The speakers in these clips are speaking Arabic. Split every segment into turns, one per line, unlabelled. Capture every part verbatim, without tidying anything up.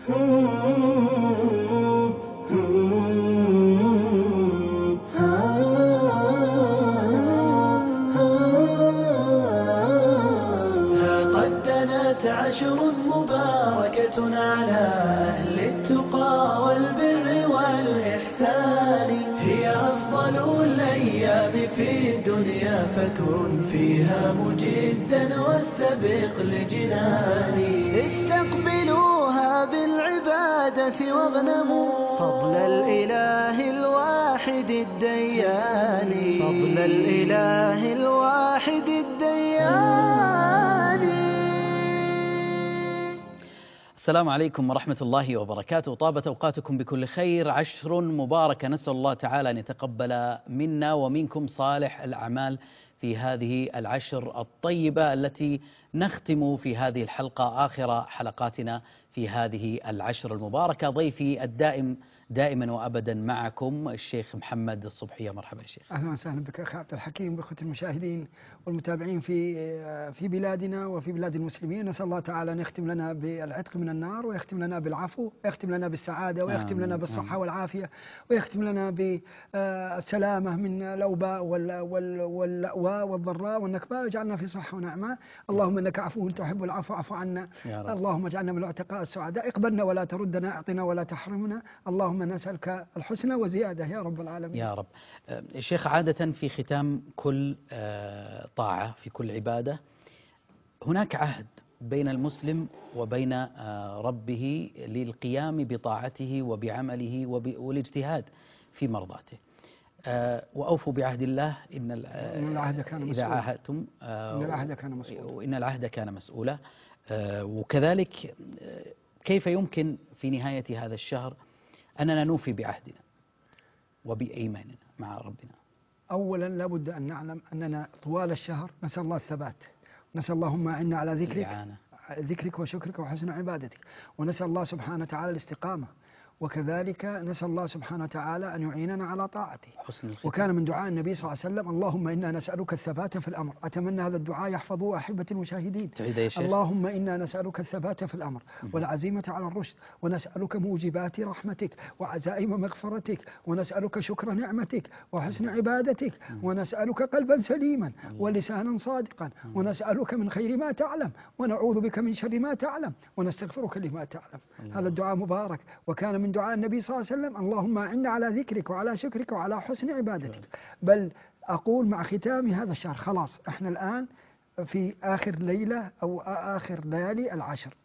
قد دنت عشر مباركة على أهل التقى والبر والإحسان، هي أفضل الأيام في الدنيا، فكن فيها مجدا واستبق لجنان. استقبلوها بالعبادة واغنموا فضل الإله الواحد الديان، فضل الإله الواحد الديان.
السلام عليكم ورحمة الله وبركاته. طابت أوقاتكم بكل خير. عشر مباركة، نسأل الله تعالى أن يتقبل منا ومنكم صالح الأعمال في هذه العشر الطيبة التي نختم في هذه الحلقة آخر حلقاتنا في هذه العشر المباركة. ضيفي الدائم دائما وأبدا معكم الشيخ محمد الصبحي. مرحبا يا شيخ.
أهلا وسهلا بك أخي عبد الحكيم، بإخوة المشاهدين والمتابعين في في بلادنا وفي بلاد المسلمين. نسأل الله تعالى أن يختم لنا بالعتق من النار، ويختم لنا بالعفو، ويختم لنا بالسعادة، ويختم لنا بالصحة والعافية، ويختم لنا بالسلامة من الأوباء واللأواء والضراء والنكباء، ويجعلنا في صحة ونعمة. اللهم إنك عفو تحب العفو فاعف عنا. اللهم اجعلنا من العتقاء السعداء، اقبلنا ولا تردنا، اعطنا ولا تحرمنا. اللهم نسألك الحسنى وزيادة يا رب العالمين
يا رب. شيخ، عادة في ختام كل طاعة، في كل عبادة، هناك عهد بين المسلم وبين ربه للقيام بطاعته وبعمله والاجتهاد في مرضاته. وأوفوا بعهد الله إن
العهد كان مسؤولا.
إذا عاهدتم
إن العهد كان مسؤولا
وإن العهد كان مسؤولا. وكذلك كيف يمكن في نهاية هذا الشهر أننا نوفي بعهدنا وبأيماننا مع ربنا؟
أولا لابد أن نعلم أننا طوال الشهر نسأل الله الثبات، نسأل اللهم أعنا على ذكرك ذكرك وشكرك وحسن عبادتك، ونسأل الله سبحانه وتعالى الاستقامة، وكذلك نسأل الله سبحانه وتعالى أن يعيننا على طاعته. وكان من دعاء النبي صلى الله عليه وسلم: اللهم إنا نسألك الثبات في الأمر. أتمنى هذا الدعاء يحفظوه أحبة المشاهدين. اللهم إنا نسألك الثبات في الأمر والعزيمة على الرشد، ونسألك موجبات رحمتك وعزائم مغفرتك، ونسألك شكر نعمتك وحسن عبادتك، ونسألك قلبا سليما ولسانا صادقا، ونسألك من خير ما تعلم، ونعوذ بك من شر ما تعلم، ونستغفرك لما تعلم. هذا الدعاء مبارك، وكان من دعاء النبي صلى الله عليه وسلم: اللهم أعنا على ذكرك وعلى شكرك وعلى حسن عبادتك. بل أقول مع ختام هذا الشهر، خلاص احنا الآن في آخر ليلة أو آخر ليالي العشر،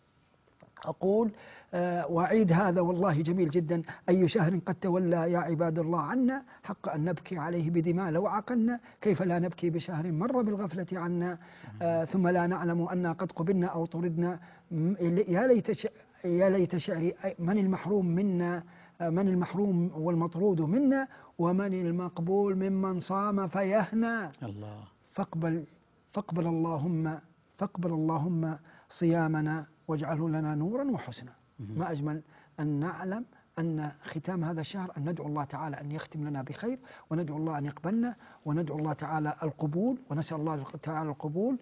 أقول آه وأعيد هذا والله جميل جدا: أي شهر قد تولى يا عباد الله عنا، حق أن نبكي عليه بدماء لو عقلنا، كيف لا نبكي بشهر مر بالغفلة عنا، آه ثم لا نعلم أننا قد قبلنا أو طردنا. يا ليت يا ليت شعري من المحروم منا، من المحروم والمطرود منا، ومن المقبول ممن صام فيهنى.
الله.
فاقبل فاقبل اللهم فاقبل اللهم صيامنا واجعله لنا نورا وحسنا. ما أجمل أن نعلم أن ختام هذا الشهر أن ندعو الله تعالى أن يختم لنا بخير، وندعو الله أن يقبلنا، وندعو الله تعالى القبول، ونسأل الله تعالى القبول،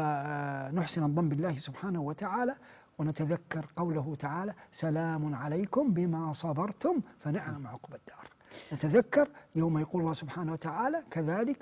ونحسن الظن بالله سبحانه وتعالى، ونتذكر قوله تعالى: سلام عليكم بما صبرتم فنعم عقبى الدار. نتذكر يوم يقول الله سبحانه وتعالى كذلك: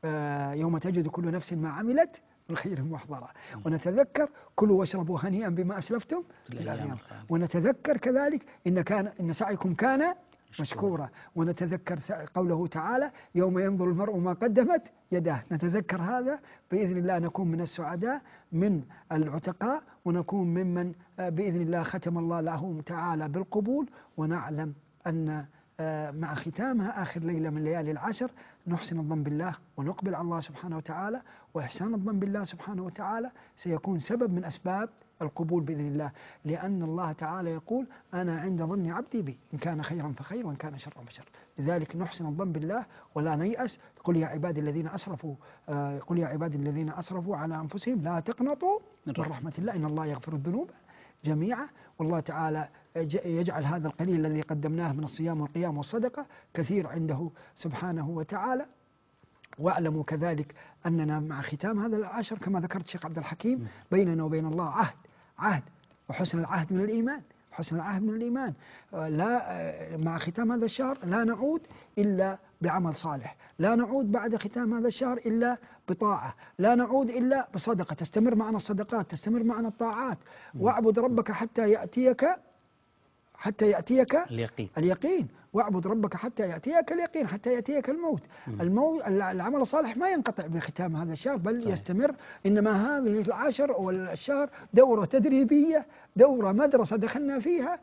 يوم تجد كل نفس ما عملت من خير محضرا. ونتذكر: كلوا واشربوا هنيئا بما أسلفتم في الأيام. ونتذكر كذلك: إن كان إن سعيكم كان مشكورا. ونتذكر قوله تعالى: يوم ينظر المرء ما قدمت يداه. نتذكر هذا بإذن الله، نكون من السعداء من العتقاء، ونكون ممن بإذن الله ختم الله له تعالى بالقبول. ونعلم أن مع ختامها آخر ليلة من ليالي العشر نحسن الظن بالله ونقبل على الله سبحانه وتعالى، وإحسان الظن بالله سبحانه وتعالى سيكون سبب من أسباب القبول بإذن الله، لأن الله تعالى يقول: أنا عند ظن عبدي بي، إن كان خيرا فخير وإن كان شرا فشر. لذلك نحسن الظن بالله ولا نيأس. قل يا عبادي الذين أسرفوا آه قل يا عبادي الذين أسرفوا على أنفسهم لا تقنطوا من رحمة الله إن الله يغفر الذنوب جميعا. والله تعالى يجعل هذا القليل الذي قدمناه من الصيام والقيام والصدقة كثير عنده سبحانه وتعالى. واعلموا كذلك أننا مع ختام هذا العشر كما ذكرت شيخ عبد الحكيم بيننا وبين الله عهد عهد وحسن العهد من الإيمان. حسن العهد من الإيمان. لا مع ختام هذا الشهر لا نعود إلا بعمل صالح، لا نعود بعد ختام هذا الشهر إلا بطاعة، لا نعود إلا بصدقة، تستمر معنا الصدقات، تستمر معنا الطاعات. واعبد ربك حتى يأتيك حتى يأتيك
اليقين.
اليقين واعبد ربك حتى يأتيك اليقين، حتى يأتيك الموت. الموت العمل الصالح ما ينقطع بختام هذا الشهر، بل صحيح. يستمر. إنما هذه العشر والشهر دورة تدريبية، دورة مدرسة دخلنا فيها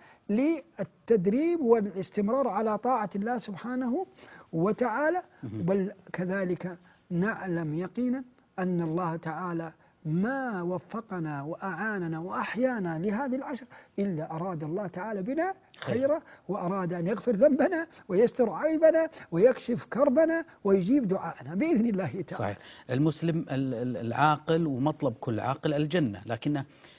للتدريب والاستمرار على طاعة الله سبحانه وتعالى. بل كذلك نعلم يقينا أن الله تعالى ما وفقنا وأعاننا وأحيانا لهذه العشر إلا أراد الله تعالى بنا خيرا، وأراد أن يغفر ذنبنا ويستر عيبنا ويكشف كربنا ويجيب دعاءنا بإذن الله تعالى.
صحيح. المسلم العاقل ومطلب كل عاقل الجنة، لكن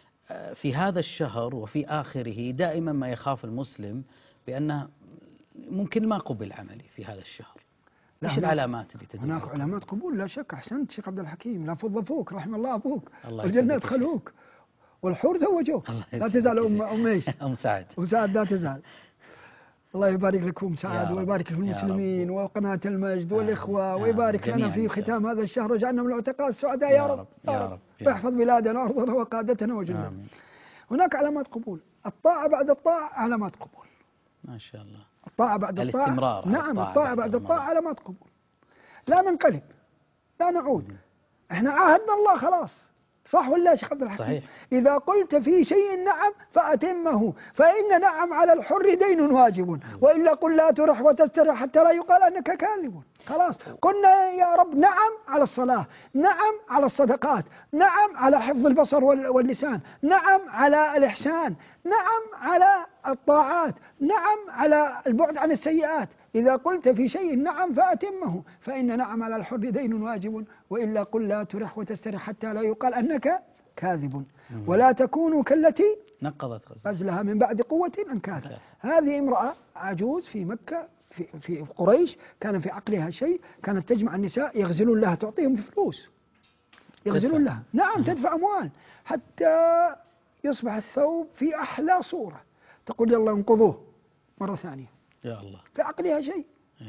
في هذا الشهر وفي آخره دائما ما يخاف المسلم بأنه ممكن ما قبل عملي في هذا الشهر. ايش العلامات اللي تدل؟
هناك علامات قبول لا شك. احسنت شيخ عبد الحكيم، لا فضفوك رحم الله ابوك، والجنة ادخلوك والحور زوجوك. لا تزعل ام ام ايش؟
ام سعد.
ام سعد لا تزعل. الله يبارك لك ام سعد ويبارك في المسلمين وقناة المجد والاخوة، ويبارك لنا في ختام هذا الشهر وجعلنا من العتقاء السعداء يا رب يا رب. واحفظ بلادنا وارضنا وقادتنا وجندنا. هناك علامات قبول. الطاعة بعد الطاعة علامات قبول.
ما شاء الله.
الطاعة بعد الطاعة.
الاستمرار.
نعم الطاعة بعد الطاعة علامات قبول. لا ننقلب، لا نعود. احنا عاهدنا الله خلاص، صح ولا يا شيخ عبد الحكيم؟
صحيح.
إذا قلت في شيء نعم فأتمه، فإن نعم على الحر دين واجب، وإلا قل لا ترح وتسترح حتى لا يقال أنك كاذب. خلاص قلنا يا رب نعم على الصلاة، نعم على الصدقات، نعم على حفظ البصر واللسان، نعم على الإحسان، نعم على الطاعات، نعم على البعد عن السيئات. إذا قلت في شيء نعم فأتمه، فإن نعم على الحر دين واجب، وإلا قل لا ترح وتسترح حتى لا يقال أنك كاذب. ولا تكونوا كالتي
نقضت
غزلها من بعد قوة أنكاثا. هذه امرأة عجوز في مكة في, في قريش، كان في عقلها شيء، كانت تجمع النساء يغزلون لها، تعطيهم فلوس يغزلون لها. نعم تدفع أموال حتى يصبح الثوب في أحلى صورة، تقول يلا انقضوه مرة ثانية.
يا الله.
في عقلها شيء.
يا الله.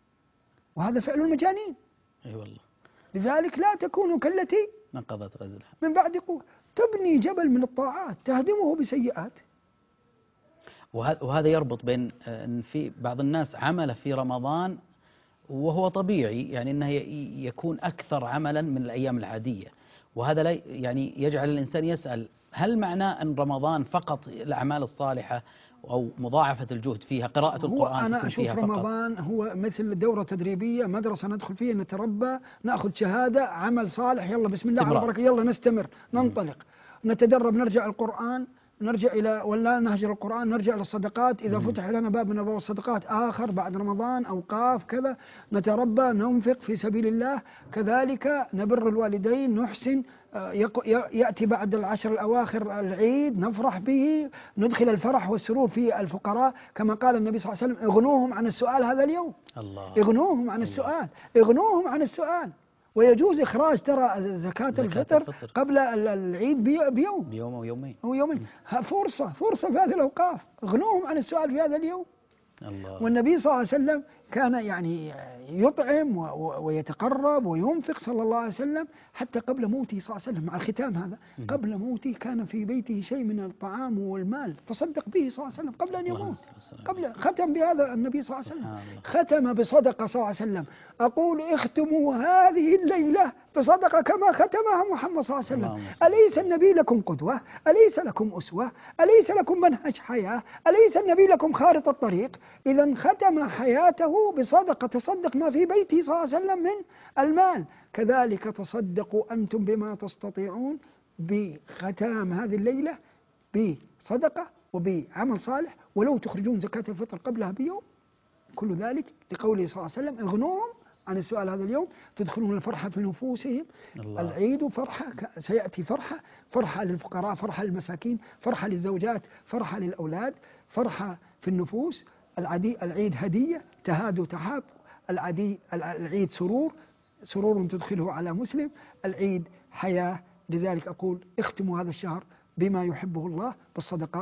وهذا فعل المجانين.
اي والله.
لذلك لا تكونوا كالتي
نقضت غزلها
من بعد قوة. تبني جبل من الطاعات تهدمه بسيئات.
وهذا يربط بين أن في بعض الناس عمل في رمضان وهو طبيعي، يعني أنه يكون أكثر عملا من الأيام العادية، وهذا لا يعني يجعل الإنسان يسأل هل معناه أن رمضان فقط الأعمال الصالحة أو مضاعفة الجهد فيها قراءة القرآن؟
أنا أشوف
فيها
رمضان فقط هو مثل دورة تدريبية، مدرسة ندخل فيها نتربى، نأخذ شهادة، عمل صالح، يلا بسم الله على بركة، يلا نستمر ننطلق نتدرب، نرجع القرآن، نرجع إلى ولا نهجر القرآن، نرجع إلى الصدقات. إذا فتح لنا باب من أبواب الصدقات آخر بعد رمضان أوقاف كذا، نتربى ننفق في سبيل الله. كذلك نبر الوالدين، نحسن، يأتي بعد العشر الأواخر العيد نفرح به، ندخل الفرح والسرور في الفقراء، كما قال النبي صلى الله عليه وسلم اغنوهم عن السؤال هذا اليوم.
الله.
اغنوهم عن السؤال، اغنوهم عن السؤال. ويجوز إخراج ترى زكاة الفطر, الفطر قبل العيد بيوم
بيوم أو يومين
أو يومين. فرصة فرصة في هذه الأوقاف، اغنوهم عن السؤال في هذا اليوم.
الله.
والنبي صلى الله عليه وسلم كان يعني يطعم ويتقرب وينفق صلى الله عليه وسلم حتى قبل موته صلى الله عليه وسلم. مع الختام هذا قبل موته كان في بيته شيء من الطعام والمال تصدق به صلى الله عليه وسلم قبل أن يموت. قبل ختم بهذا النبي صلى الله عليه وسلم، ختم بصدقة صلى الله عليه وسلم. أقول اختموا هذه الليلة بصدقة كما ختمها محمد صلى الله عليه وسلم. أليس النبي لكم قدوة؟ أليس لكم أسوة؟ أليس لكم منهج حياة؟ أليس النبي لكم خارطة الطريق؟ إذا ختم حياته بصدقة، تصدق ما في بيته صلى الله عليه وسلم من المال. كذلك تصدقوا أنتم بما تستطيعون بختام هذه الليلة بصدقة وبعمل صالح، ولو تخرجون زكاة الفطر قبلها بيوم. كل ذلك لقوله صلى الله عليه وسلم اغنوهم عن السؤال هذا اليوم، تدخلون الفرحة في نفوسهم. الله. العيد فرحة، سيأتي فرحة، فرحة للفقراء، فرحة للمساكين، فرحة للزوجات، فرحة للأولاد، فرحة في النفوس. العدي العيد هدية، تهاد وتحاب. العدي العيد سرور، سرور تدخله على مسلم. العيد حياة. لذلك أقول اختموا هذا الشهر بما يحبه الله بالصدقات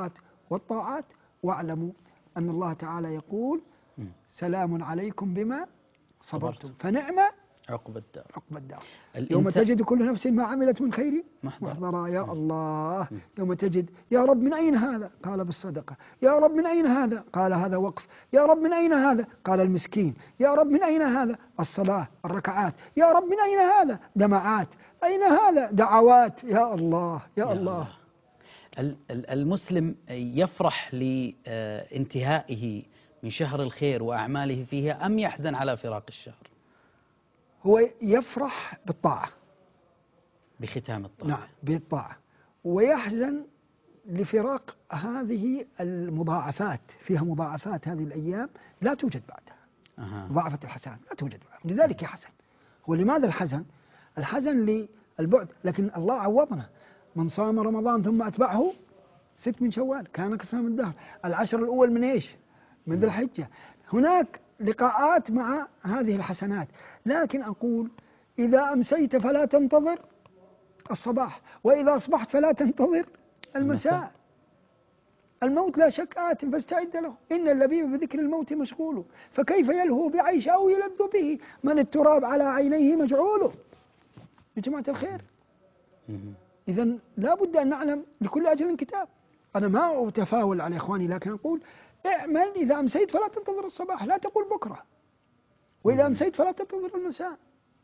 والطاعات، واعلموا أن الله تعالى يقول سلام عليكم بما صبرتم فنعم
عقب الدار.
عقب الدار.
الإنت...
يوم تجد كل نفس ما عملت من خير محضرا. يا الله، يوم تجد يا رب من أين هذا؟ قال بالصدقة. يا رب من أين هذا؟ قال هذا وقف. يا رب من أين هذا؟ قال المسكين. يا رب من أين هذا؟ الصلاة الركعات. يا رب من أين هذا؟ دمعات. أين هذا؟ دعوات. يا الله يا, يا الله.
الله. المسلم يفرح لانتهائه من شهر الخير وأعماله فيها أم يحزن على فراق الشهر؟
هو يفرح بالطاعة،
بختام الطاعة.
نعم بالطاعة، ويحزن لفراق هذه المضاعفات، فيها مضاعفات هذه الأيام لا توجد بعدها. أه. مضاعفة الحسنات لا توجد بعدها، لذلك يحزن. ولماذا الحزن؟ الحزن للبعد، لكن الله عوضنا. من صام رمضان ثم أتبعه ست من شوال كان كصيام الدهر. العشر الأول من إيش؟ من ذي الحجة. هناك لقاءات مع هذه الحسنات، لكن أقول إذا أمسيت فلا تنتظر الصباح، وإذا أصبحت فلا تنتظر المساء. الموت لا شك آت فاستعد له، إن اللبيب بذكر الموت مشغول، فكيف يلهو بعيش أو يلذ به من التراب على عينيه مجعول. يا جماعة الخير، إذن لا بد أن نعلم لكل أجل كتاب. أنا ما أتفاول على إخواني، لكن أقول اعمل إذا أمسيت فلا تنتظر الصباح، لا تقول بكرة، وإذا أمسيت فلا تنتظر المساء.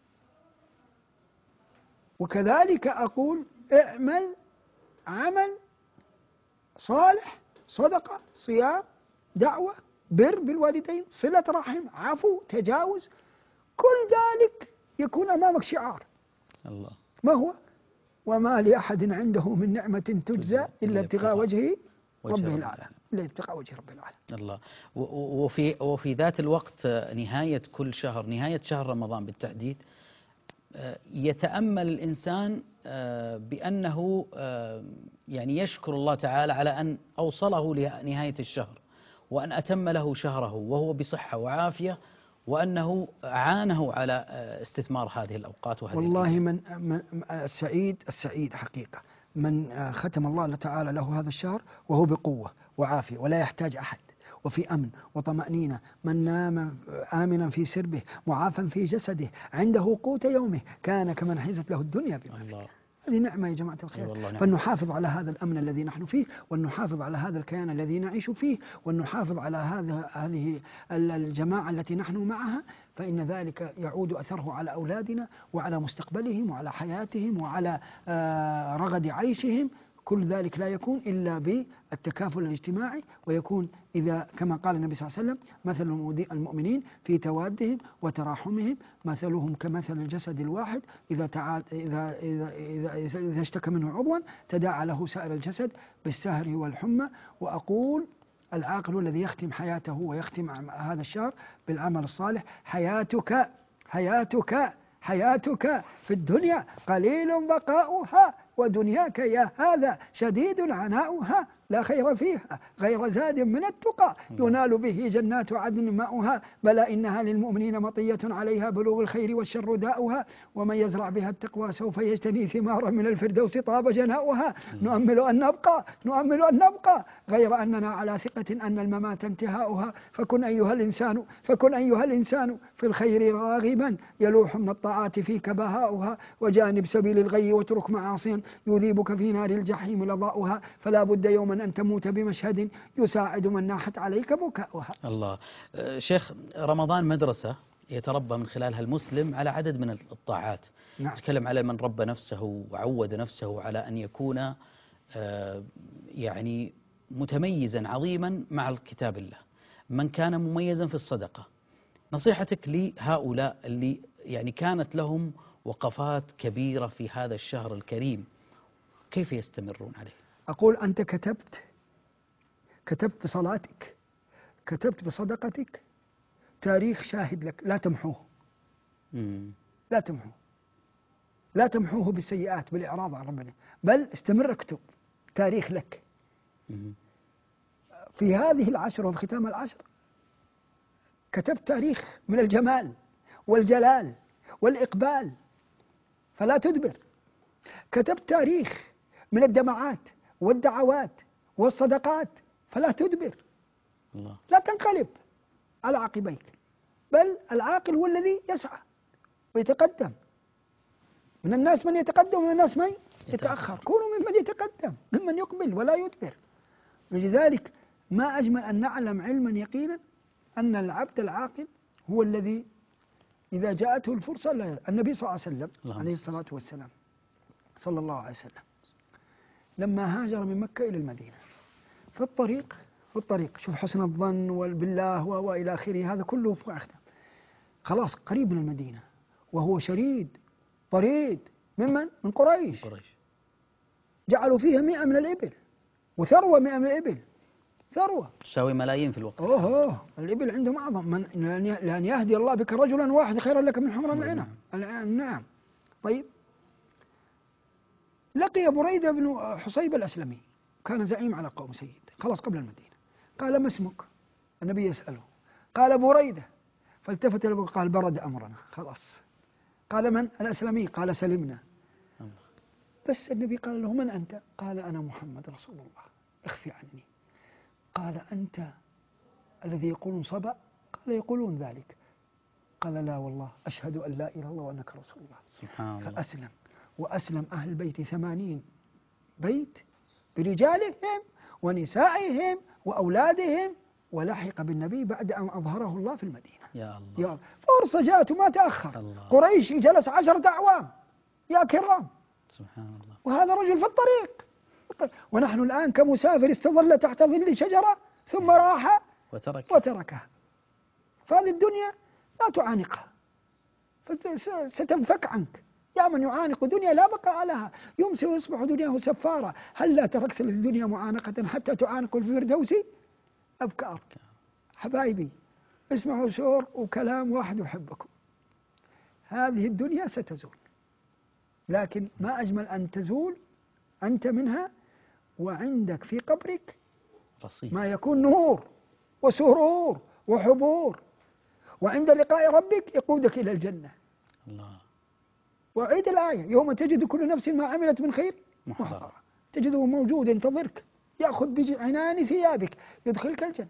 وكذلك أقول اعمل عمل صالح، صدقة، صيام، دعوة، بر بالوالدين، صلة رحم، عفو، تجاوز، كل ذلك يكون أمامك شعار. الله. ما هو؟ وما لأحد عنده من نعمة تجزى إلا ابتغاء وجهه ربه الأعلى، إلا ابتغاء وجه ربه الأعلى.
الله. وفي وفي ذات الوقت نهاية كل شهر، نهاية شهر رمضان بالتحديد، يتأمل الإنسان بأنه يعني يشكر الله تعالى على أن أوصله لنهاية الشهر، وأن أتم له شهره وهو بصحة وعافية، وأنه عانه على استثمار هذه الأوقات وهذه
والله من, من السعيد السعيد حقيقة من ختم الله تعالى له هذا الشهر وهو بقوة وعافية ولا يحتاج أحد، وفي أمن وطمأنينة، من نام آمنا في سربه معافا في جسده عنده قوت يومه كان كمن حيزت له الدنيا بما فيها. هذه نعمة يا جماعة الخير. فلنحافظ على هذا الأمن الذي نحن فيه، ولنحافظ على هذا الكيان الذي نعيش فيه، ولنحافظ على هذا هذه الجماعة التي نحن معها، فإن ذلك يعود أثره على أولادنا وعلى مستقبلهم وعلى حياتهم وعلى رغد عيشهم. كل ذلك لا يكون إلا بالتكافل الاجتماعي، ويكون إذا كما قال النبي صلى الله عليه وسلم مثل المؤمنين في توادهم وتراحمهم مثلهم كمثل الجسد الواحد إذا تعاد إذا إذا إذا, إذا, إذا اشتكى منه عضوا تداعى له سائر الجسد بالسهر والحمى. وأقول العاقل الذي يختم حياته ويختم هذا الشهر بالعمل الصالح، حياتك حياتك حياتك في الدنيا قليل بقاؤها، ودنياك يا هذا شديد عناؤها، لا خير فيها غير زاد من التقى ينال به جنات عدن ماؤها، بلى إنها للمؤمنين مطية عليها بلوغ الخير والشر داؤها، ومن يزرع بها التقوى سوف يجتني ثمارا من الفردوس طاب جناؤها. نؤمل أن نبقى نؤمل أن نبقى غير أننا على ثقة أن الممات انتهاؤها، فكن أيها الإنسان فكن أيها الإنسان في الخير راغبا يلوح من الطاعات فيك بهاؤها، وجانب سبيل الغي واترك معاصيا يذيبك في نار الجحيم لظاؤها، فلا بد يوما أن تموت بمشهد يساعد من ناحت عليك بكاؤها.
الله. شيخ، رمضان مدرسة يتربى من خلالها المسلم على عدد من الطاعات. نعم. نتكلم على من ربى نفسه وعود نفسه على أن يكون يعني متميزا عظيما مع الكتاب الله، من كان مميزا في الصدقة. نصيحتك لهؤلاء اللي يعني كانت لهم وقفات كبيرة في هذا الشهر الكريم، كيف يستمرون عليه؟
أقول أنت كتبت كتبت بصلاتك، كتبت بصدقتك تاريخ شاهد لك، لا تمحوه. مم. لا تمحوه لا تمحوه بالسيئات بالإعراض عن ربنا، بل استمر اكتب تاريخ لك. مم. في هذه العشر وفي ختام العشر كتبت تاريخ من الجمال والجلال والإقبال، فلا تدبر. كتبت تاريخ من الدمعات والدعوات والصدقات فلا تدبر،
الله.
لا تنقلب على عقبيك، بل العاقل هو الذي يسعى ويتقدم. من الناس من يتقدم ومن الناس من يتأخر، كونوا ممن يتقدم ممن يقبل ولا يدبر. ولذلك ما أجمل أن نعلم علما يقينا أن العبد العاقل هو الذي إذا جاءته الفرصة لا. النبي صلى الله عليه وسلم عليه الصلاة والسلام صلى الله عليه وسلم لما هاجر من مكة إلى المدينة، في الطريق في الطريق شوف حسن الظن بالله وإلى آخره، هذا كله في أخذه. خلاص قريب من المدينة وهو شريد طريد ممن؟ من قريش.
قريش
جعلوا فيها مئة من الإبل وثروة مئة من الإبل، ثروة
تساوي ملايين في الوقت.
أوه, أوه الإبل عندهم أعظم من لأن يهدي الله بك رجلا واحد خيرا لك من حمر العنب. نعم. طيب لقي بريدة بن حصيب الأسلمي، كان زعيم على قوم سيد، خلاص قبل المدينة. قال ما اسمك؟ النبي يسأله، قال بريدة. فالتفت له قال برد أمرنا خلاص. قال من؟ الأسلمي. قال سلمنا. بس النبي قال له من أنت؟ قال أنا محمد رسول الله، اخفي عني. قال أنت الذي يقولون صبأ؟ قال يقولون ذلك. قال لا والله أشهد أن لا إله إلا الله وأنك رسول الله.
سبحان الله.
فأسلم، وأسلم أهل البيت ثمانين بيت برجالهم ونسائهم وأولادهم، ولحق بالنبي بعد أن أظهره الله في المدينة.
يا الله.
يا فرصة جاءت وما تأخر.
الله.
قريش جلس عشرة أعوام يا كرام،
سبحان الله.
وهذا رجل في الطريق. ونحن الآن كمسافر استظل تحت ظل شجرة ثم راح
وترك
وتركها. فهذه الدنيا لا تعانقها، ستنفك عنك. يا من يعانق دنيا لا بقاء لها، يمسي ويصبح دنياه سفارة. هل لا تركت للدنيا معانقة حتى تعانق في الفردوس؟ أبكار. حبايبي اسمعوا شور وكلام واحد يحبكم. هذه الدنيا ستزول، لكن ما أجمل أن تزول أنت منها وعندك في قبرك
رصيد
ما يكون نور وسرور وحبور، وعند لقاء ربك يقودك إلى الجنة.
الله.
وعيد الآية يوم تجد كل نفس ما عملت من خير محضرة، تجده موجود ينتظرك، يأخذ بعنان ثيابك يدخلك الجنة.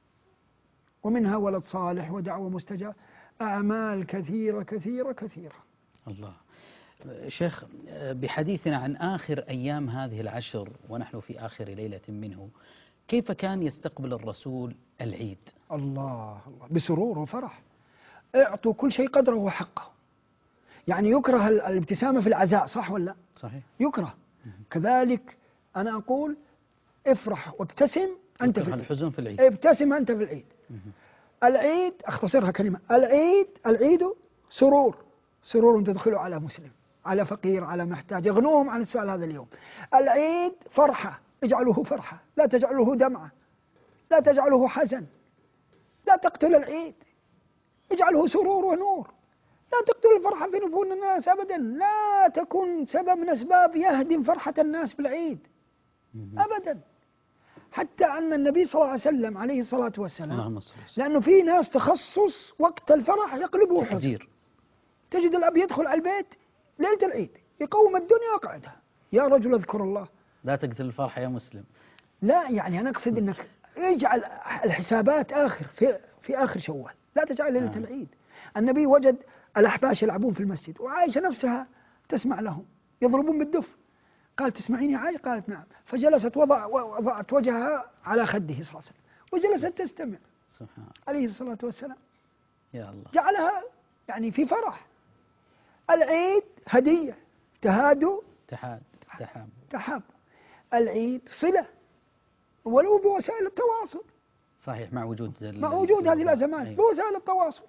ومنها ولد صالح ودعوة مستجاب، أعمال كثيرة كثيرة كثيرة.
الله. شيخ، بحديثنا عن آخر أيام هذه العشر ونحن في آخر ليلة منه، كيف كان يستقبل الرسول العيد؟
الله الله بسرور وفرح. اعطوا كل شيء قدره وحقه. يعني يكره الابتسامة في العزاء، صح ولا؟
صحيح.
يكره. كذلك أنا أقول افرح وابتسم أنت في العيد.
الحزن في العيد.
ابتسم أنت في العيد. العيد أختصرها كلمة، العيد العيد سرور، سرور تدخله على مسلم، على فقير، على محتاج، يغنوهم عن السؤال هذا اليوم. العيد فرحة، اجعله فرحة، لا تجعله دمعة، لا تجعله حزن، لا تقتل العيد، اجعله سرور ونور. لا تقتل الفرحة في نفوس الناس أبدا، لا تكن سبب من أسباب يهدم فرحة الناس بالعيد أبدا. حتى أن النبي صلى الله عليه وسلم عليه الصلاة والسلام، لأنه في ناس تخصص وقت الفرح يقلبه حزن. تجد الأب يدخل على البيت ليلة العيد يقوم الدنيا وقعدها، يا رجل اذكر الله.
لا تقتل الفرحة يا مسلم.
لا يعني أنا أقصد أنك اجعل الحسابات آخر في, في آخر شوال، لا تجعل ليلة آه. العيد. النبي وجد الأحباش يلعبون في المسجد وعائشة نفسها تسمع لهم يضربون بالدف. قال تسمعيني عائشة؟ قالت نعم. فجلست وضع وضعت وجهها على خده صلى الله عليه وسلم وجلست تستمع.
سبحان
عليه الصلاة والسلام.
يا الله.
جعلها يعني في فرح. العيد هدية، تهادوا
تحاد تحاب
تحاب. العيد صلة ولو بوسائل التواصل.
صحيح، مع وجود
مع وجود هذه الأزمات. أيوة. بوسائل التواصل.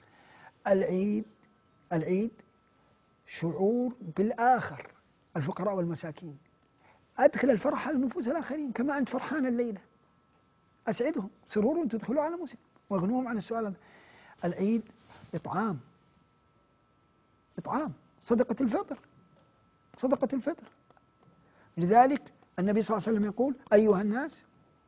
العيد العيد شعور بالآخر، الفقراء والمساكين. أدخل الفرح على نفوس الآخرين كما أنت فرحان الليلة، أسعدهم، سرور تدخلوا على مسلم واغنوهم عن السؤال. العيد إطعام، إطعام، صدقة الفطر، صدقة الفطر. لذلك النبي صلى الله عليه وسلم يقول أيها الناس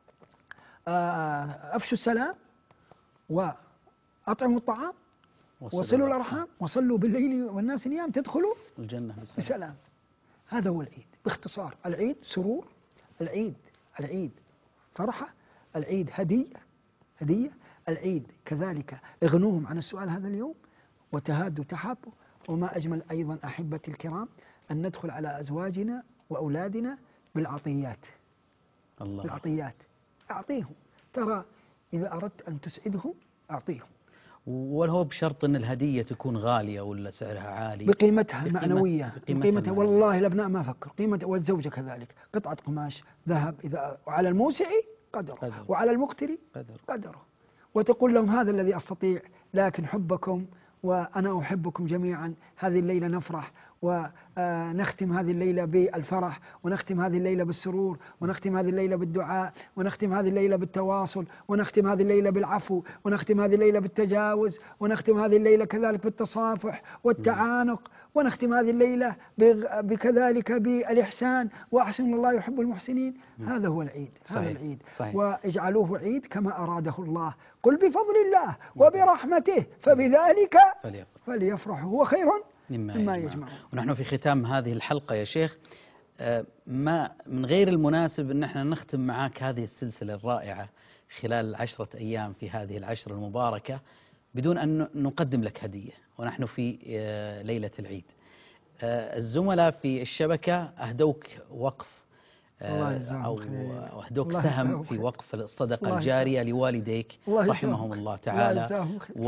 أفشوا السلام وأطعموا الطعام وصلوا الأرحام وصلوا بالليل والناس نيام تدخلوا
الجنة
بسلام. بسلام. هذا هو العيد باختصار. العيد سرور، العيد العيد فرحة، العيد هدية هدية العيد كذلك اغنوهم عن السؤال هذا اليوم وتهادوا تحابوا. وما أجمل أيضا أحبتي الكرام أن ندخل على أزواجنا وأولادنا بالعطيات.
الله.
بالعطيات أعطيهم، ترى إذا أردت أن تسعدهم أعطيهم،
وهو بشرط أن الهدية تكون غالية ولا سعرها عالي،
بقيمتها
بقيمة
المعنوية،
بقيمتها,
بقيمتها والله الأبناء ما فكر قيمة، والزوجة كذلك قطعة قماش ذهب، إذا وعلى الموسع قدره قدر. وعلى المقتر قدر. قدره، وتقول لهم هذا الذي أستطيع، لكن حبكم وأنا أحبكم جميعا، هذه الليلة نفرح ونختم هذه الليلة بالفرح، ونختم هذه الليلة بالسرور، ونختم هذه الليلة بالدعاء، ونختم هذه الليلة بالتواصل، ونختم هذه الليلة بالعفو، ونختم هذه الليلة بالتجاوز، ونختم هذه الليلة كذلك بالتصافح والتعانق، ونختم هذه الليلة بكذلك بالإحسان، وأحسن الله يحب المحسنين. هذا هو العيد.
صحيح.
هذا العيد.
صحيح.
واجعلوه عيد كما أراده الله، قل بفضل الله وبرحمته فبذلك فليفرحوا هو خير مما, مما يجمع.
ونحن في ختام هذه الحلقة يا شيخ، ما من غير المناسب أن احنا نختم معاك هذه السلسلة الرائعة خلال عشرة أيام في هذه العشر المباركة بدون أن نقدم لك هدية، ونحن في ليلة العيد. الزملاء في الشبكة أهدوك وقف أو أهدوك سهم في وقف الصدقة الجارية لوالديك رحمهم الله تعالى،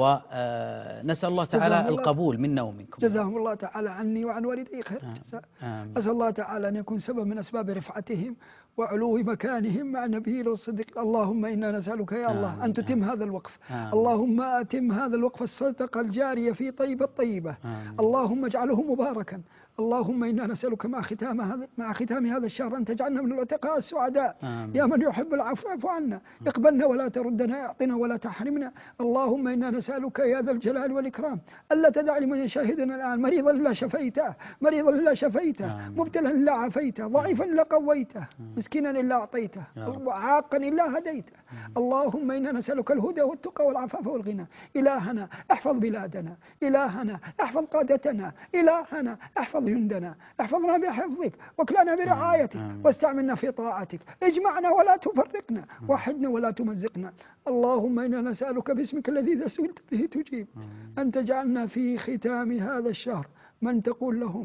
ونسأل الله تعالى القبول منا ومنكم.
جزاهم الله تعالى عني وعن والدي خير جزاء. أسأل الله تعالى أن يكون سبب من أسباب رفعتهم وعلو مكانهم مع نبيل والصديق. اللهم إنا نسألك يا الله أن تتم هذا الوقف. اللهم أتم هذا الوقف الصدقة الجارية في طيبة الطيبة. اللهم اجعله مباركا. اللهم إنا نسألك مع ختام هذا مع ختام هذا الشهر أن تجعلنا من العتقاء السعداء. آمين. يا من يحب العفو اعف عنا، اقبلنا ولا تردنا، اعطنا ولا تحرمنا. اللهم إنا نسألك يا ذا الجلال والإكرام ألا تدع لمن يشاهدنا الآن مريضا إلا شفيته، مريضا إلا شفيته، مبتلا إلا عافيته، ضعيفا إلا قويته، مسكينا إلا أعطيته، وعاقا إلا هديته. اللهم إنا نسألك الهدى والتقى والعفاف والغنى. إلهنا احفظ بلادنا، إلهنا احفظ قادتنا، إلهنا احفظ جندنا، احفظنا بحفظك واكلنا برعايتك، واستعملنا في طاعتك، اجمعنا ولا تفرقنا، وحدنا ولا تمزقنا. اللهم إنا نسألك باسمك الذي إذا سئلت به تجيب أن تجعلنا في ختام هذا الشهر من تقول لهم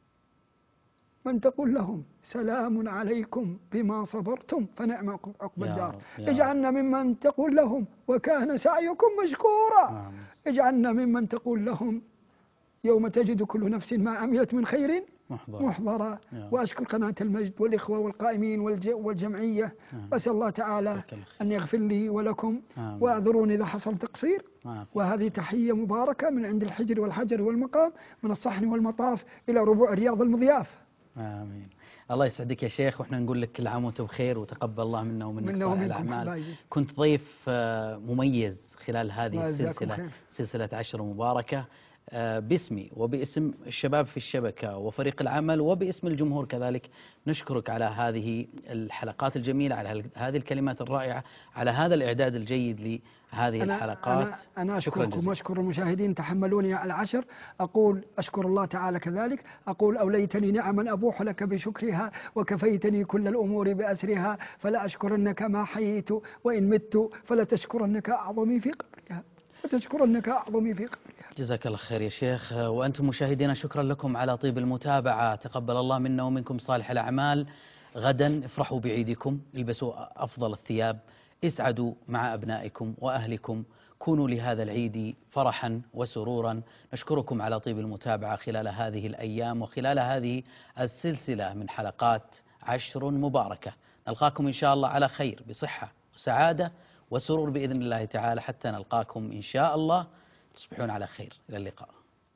من تقول لهم سلام عليكم بما صبرتم فنعم عقب الدار. اجعلنا ممن تقول لهم وكان سعيكم مشكورا. اجعلنا ممن تقول لهم يوم تجد كل نفس ما عملت من خير محضرا. وأشكر قناة المجد والإخوة والقائمين والجمعية، وأسأل الله تعالى أن يغفر لي ولكم، وأعذروني إذا حصل تقصير. وهذه تحية مباركة من عند الحجر والحجر والمقام، من الصحن والمطاف إلى ربوع الرياض المضياف.
آمين. الله يسعدك يا شيخ، وإحنا نقول لك كل عام وأنت بخير، وتقبل الله منا ومنك صالح الأعمال. كنت ضيف مميز خلال هذه السلسلة، سلسلة عشر مباركة، باسمي وباسم الشباب في الشبكة وفريق العمل وباسم الجمهور كذلك. نشكرك على هذه الحلقات الجميلة، على هذه الكلمات الرائعة، على هذا الإعداد الجيد لهذه
أنا
الحلقات.
أنا, أنا أشكركم وأشكر المشاهدين تحملوني على العشر. أقول أشكر الله تعالى كذلك، أقول أوليتني نعما أبوح لك بشكرها، وكفيتني كل الأمور بأسرها، فلا أشكرنك ما حييت، وإن مت فلا تشكرنك أعظمي في قبرها، وتشكرنك أعظمي في قبرها.
جزاك الله خير يا شيخ. وأنتم مشاهدينا شكرا لكم على طيب المتابعة، تقبل الله منا ومنكم صالح الأعمال. غدا افرحوا بعيدكم، البسوا أفضل الثياب، اسعدوا مع أبنائكم وأهلكم، كونوا لهذا العيد فرحا وسرورا. نشكركم على طيب المتابعة خلال هذه الأيام وخلال هذه السلسلة من حلقات عشر مباركة. نلقاكم إن شاء الله على خير بصحة وسعادة وسرور بإذن الله تعالى، حتى نلقاكم إن شاء الله. تصبحون على خير، إلى اللقاء.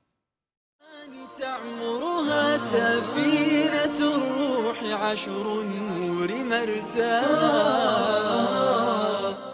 تعمرها سفينة الروح عشر النور مرساها.